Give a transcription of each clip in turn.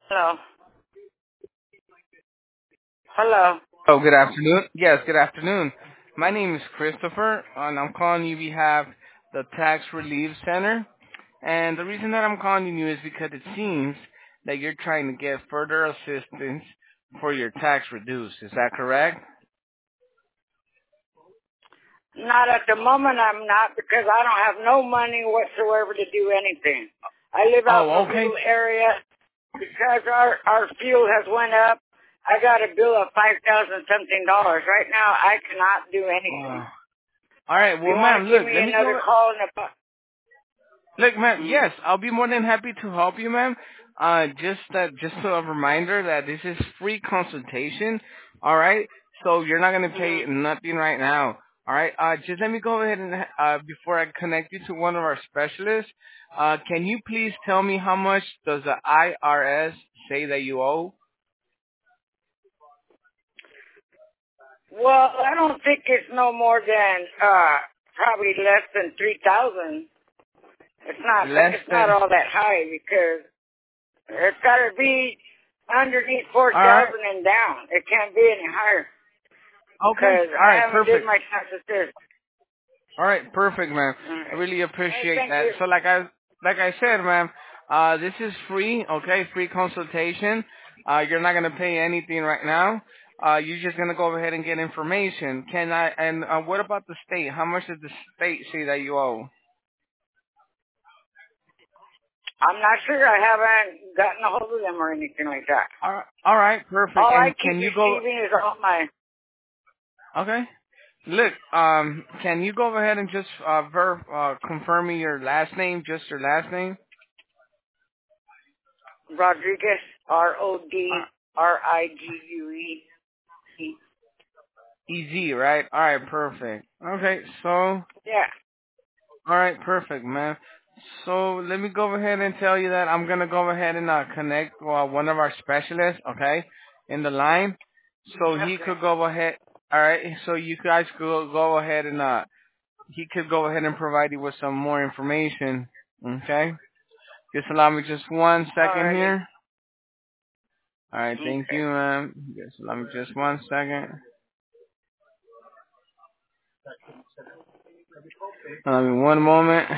Hello. Hello. Oh, good afternoon. Yes, good afternoon. My name is Christopher, and I'm calling you behalf the Tax Relief Center. And the reason that I'm calling you is because it seems that you're trying to get further assistance for your tax reduced. Is that correct? Not at the moment, I'm not, because I don't have no money whatsoever to do anything. I live out in Oh, a okay. rural area. Because our fuel has went up, I got a bill of $5,000 something. Right now, I cannot do anything. Uh, all right. You Well, want ma'am, to give look, me let me another go. call in about... Look, ma'am, Mm. yes, I'll be more than happy to help you, ma'am. Just a reminder that this is free consultation. All right, so you're not gonna pay Mm-hmm. nothing right now. All right, just let me go ahead and before I connect you to one of our specialists, can you please tell me how much does the IRS say that you owe? Well, I don't think it's no more than probably less than 3,000. Less It's not than. all that high because it's got to be underneath All right. 4,000 and down. It can't be any higher Okay. because All I right. haven't did Perfect. my taxes this. All right, perfect, ma'am. All I right. really All right, appreciate thank that. you. So, like I said, ma'am, this is free, okay? Free consultation. You're not gonna pay anything right now. You're just gonna go ahead and get information. Can I? And what about the state? How much does the state say that you owe? I'm not sure. I haven't gotten a hold of them or anything like that. All right, perfect. All I And keep can you go? receiving is all my Okay. Look, can you go ahead and just confirm me your last name, just your last name? Rodriguez, Uh, Rodriguez. EZ, right? All right, perfect. Okay, so. Yeah. All right, perfect, man. So let me go ahead and tell you that I'm gonna go ahead and connect one of our specialists, okay, in the line, so he Okay. could go ahead. All right, so you guys could go ahead and he could go ahead and provide you with some more information, okay? Just allow me just 1 second Alrighty. here. All right, thank Okay. you, ma'am. Just allow me just 1 second. Allow me one moment.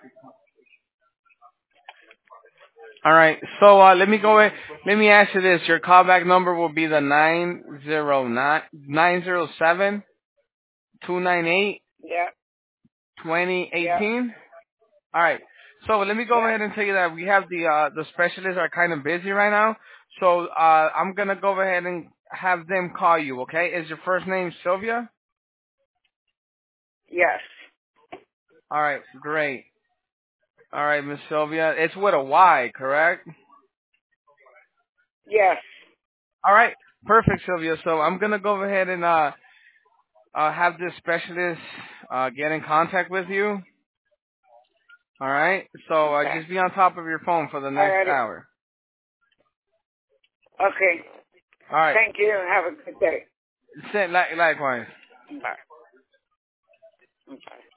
All right. So let me go ahead. Let me ask you this. Your callback number will be the 907 298 Yeah. Yeah. 2018. All right. So let me go Yeah. ahead and tell you that we have the specialists are kind of busy right now. So I'm gonna go ahead and have them call you. Okay? Is your first name Sylvia? Yes. All right. Great. All right, Miss Sylvia. It's with a Y, correct? Yes. All right. Perfect, Sylvia. So I'm gonna go ahead and have this specialist get in contact with you. All right. So Okay. just be on top of your phone for the next Alrighty. hour. Okay. All right. Thank you. Have a good day. Likewise. Bye. Bye.